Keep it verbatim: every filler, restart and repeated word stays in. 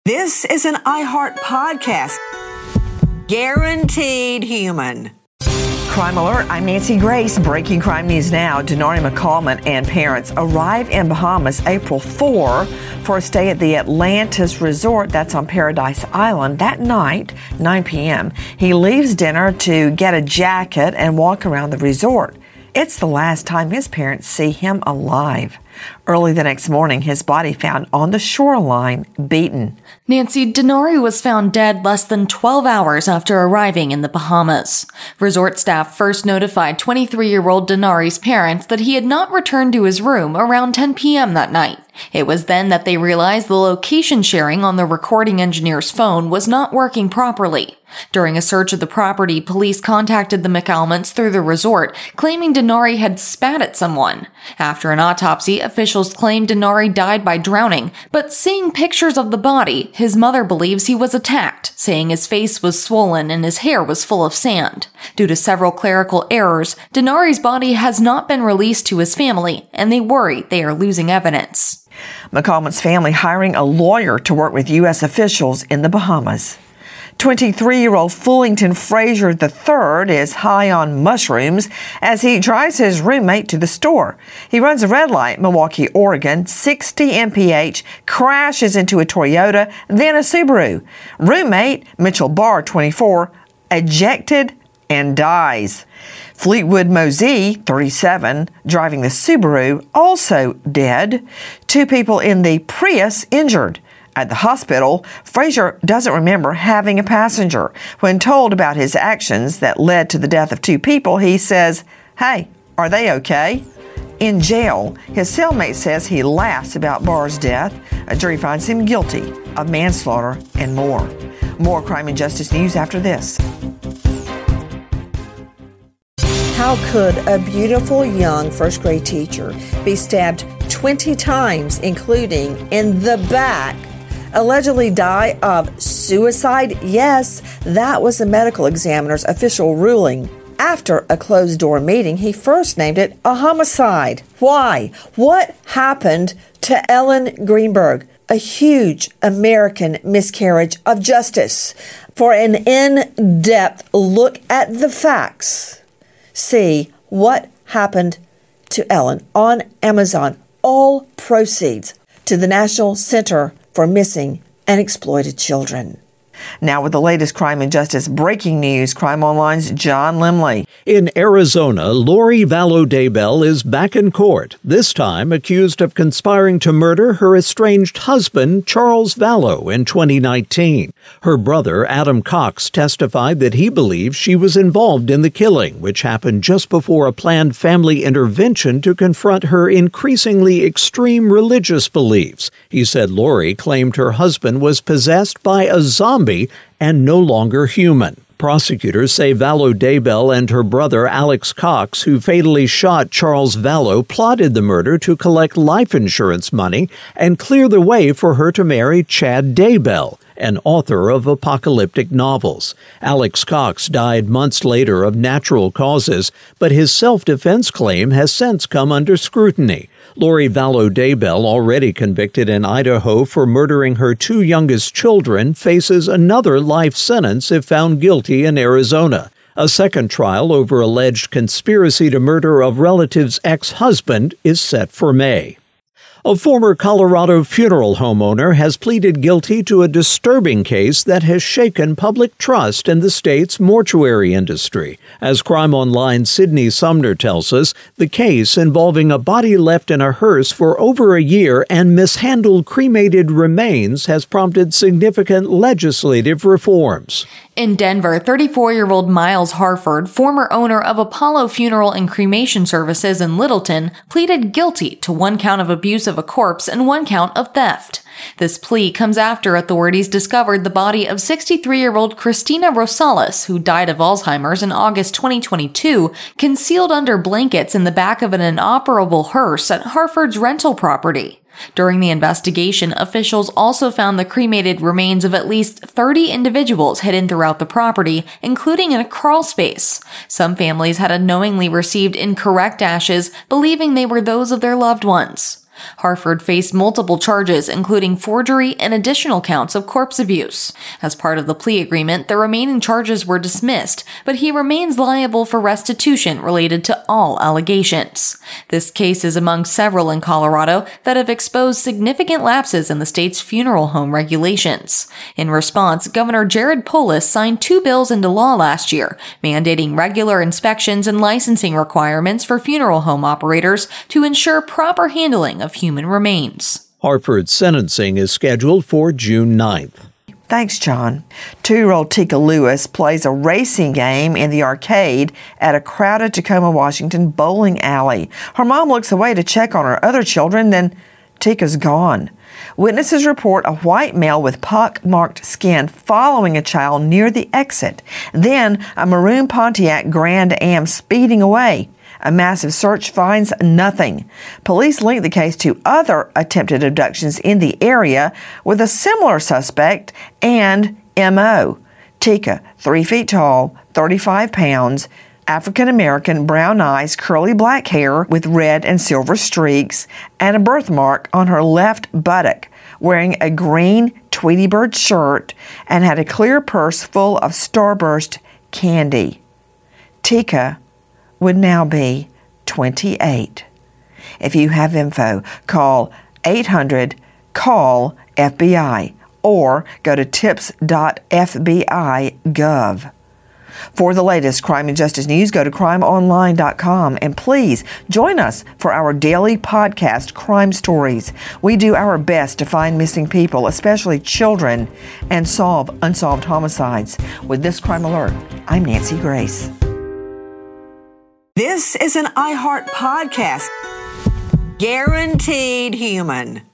This is an iHeart podcast. Guaranteed human. Crime Alert, I'm Nancy Grace. Breaking crime news now. Denari McCallman and parents arrive in Bahamas April fourth for a stay at the Atlantis Resort. That's on Paradise Island. That night, nine p.m., he leaves dinner to get a jacket and walk around the resort. It's the last time his parents see him alive. Early the next morning, his body found on the shoreline, beaten. Nancy, Denari was found dead less than twelve hours after arriving in the Bahamas. Resort staff first notified twenty-three-year-old Denari's parents that he had not returned to his room around ten p.m. that night. It was then that they realized the location sharing on the recording engineer's phone was not working properly. During a search of the property, police contacted the McCallmans through the resort, claiming Denari had spat at someone. After an autopsy, officials claimed Denari died by drowning, but seeing pictures of the body, his mother believes he was attacked, saying his face was swollen and his hair was full of sand. Due to several clerical errors, Denari's body has not been released to his family, and they worry they are losing evidence. McCallman's family hiring a lawyer to work with U S officials in the Bahamas. twenty-three-year-old Fullington Frazier the third is high on mushrooms as he drives his roommate to the store. He runs a red light, Milwaukee, Oregon, sixty miles per hour, crashes into a Toyota, then a Subaru. Roommate, Mitchell Barr, twenty-four, ejected and dies. Fleetwood Mosey, thirty-seven, driving the Subaru, also dead. Two people in the Prius injured. At the hospital, Frazier doesn't remember having a passenger. When told about his actions that led to the death of two people, he says, "Hey, are they okay?" In jail, his cellmate says he laughs about Barr's death. A jury finds him guilty of manslaughter and more. More crime and justice news after this. How could a beautiful young first grade teacher be stabbed twenty times, including in the back, allegedly die of suicide? Yes, that was the medical examiner's official ruling. After a closed-door meeting, he first named it a homicide. Why? What happened to Ellen Greenberg? A huge American miscarriage of justice. For an in-depth look at the facts, see What Happened to Ellen on Amazon. All proceeds to the National Center for Missing and Exploited Children. Now with the latest crime and justice breaking news, Crime Online's John Limley. In Arizona, Lori Vallow Daybell is back in court, this time accused of conspiring to murder her estranged husband, Charles Vallow, in twenty nineteen. Her brother, Adam Cox, testified that he believes she was involved in the killing, which happened just before a planned family intervention to confront her increasingly extreme religious beliefs. He said Lori claimed her husband was possessed by a zombie and no longer human. Prosecutors say Vallow Daybell and her brother Alex Cox, who fatally shot Charles Vallow, plotted the murder to collect life insurance money and clear the way for her to marry Chad Daybell, an author of apocalyptic novels. Alex Cox died months later of natural causes, but his self-defense claim has since come under scrutiny. Lori Vallow Daybell, already convicted in Idaho for murdering her two youngest children, faces another life sentence if found guilty in Arizona. A second trial over alleged conspiracy to murder a relative's ex-husband is set for May. A former Colorado funeral home owner has pleaded guilty to a disturbing case that has shaken public trust in the state's mortuary industry. As Crime Online's Sydney Sumner tells us, the case involving a body left in a hearse for over a year and mishandled cremated remains has prompted significant legislative reforms. In Denver, thirty-four-year-old Miles Harford, former owner of Apollo Funeral and Cremation Services in Littleton, pleaded guilty to one count of abuse of a corpse and one count of theft. This plea comes after authorities discovered the body of sixty-three-year-old Christina Rosales, who died of Alzheimer's in August twenty twenty-two, concealed under blankets in the back of an inoperable hearse at Harford's rental property. During the investigation, officials also found the cremated remains of at least thirty individuals hidden throughout the property, including in a crawl space. Some families had unknowingly received incorrect ashes, believing they were those of their loved ones. Harford faced multiple charges, including forgery and additional counts of corpse abuse. As part of the plea agreement, the remaining charges were dismissed, but he remains liable for restitution related to all allegations. This case is among several in Colorado that have exposed significant lapses in the state's funeral home regulations. In response, Governor Jared Polis signed two bills into law last year, mandating regular inspections and licensing requirements for funeral home operators to ensure proper handling of human remains. Harford's sentencing is scheduled for June ninth. Thanks, John. Two-year-old Tika Lewis plays a racing game in the arcade at a crowded Tacoma, Washington bowling alley. Her mom looks away to check on her other children, then Tika's gone. Witnesses report a white male with pock-marked skin following a child near the exit. Then a maroon Pontiac Grand Am speeding away. A massive search finds nothing. Police link the case to other attempted abductions in the area with a similar suspect and M O. Tika, three feet tall, thirty-five pounds, African-American, brown eyes, curly black hair with red and silver streaks, and a birthmark on her left buttock, wearing a green Tweety Bird shirt and had a clear purse full of Starburst candy. Tika would now be twenty-eight. If you have info, call eight hundred call F B I or go to tips dot f b i dot gov. For the latest crime and justice news, go to crime online dot com and please join us for our daily podcast, Crime Stories. We do our best to find missing people, especially children, and solve unsolved homicides. With this Crime Alert, I'm Nancy Grace. This is an iHeart podcast. Guaranteed human.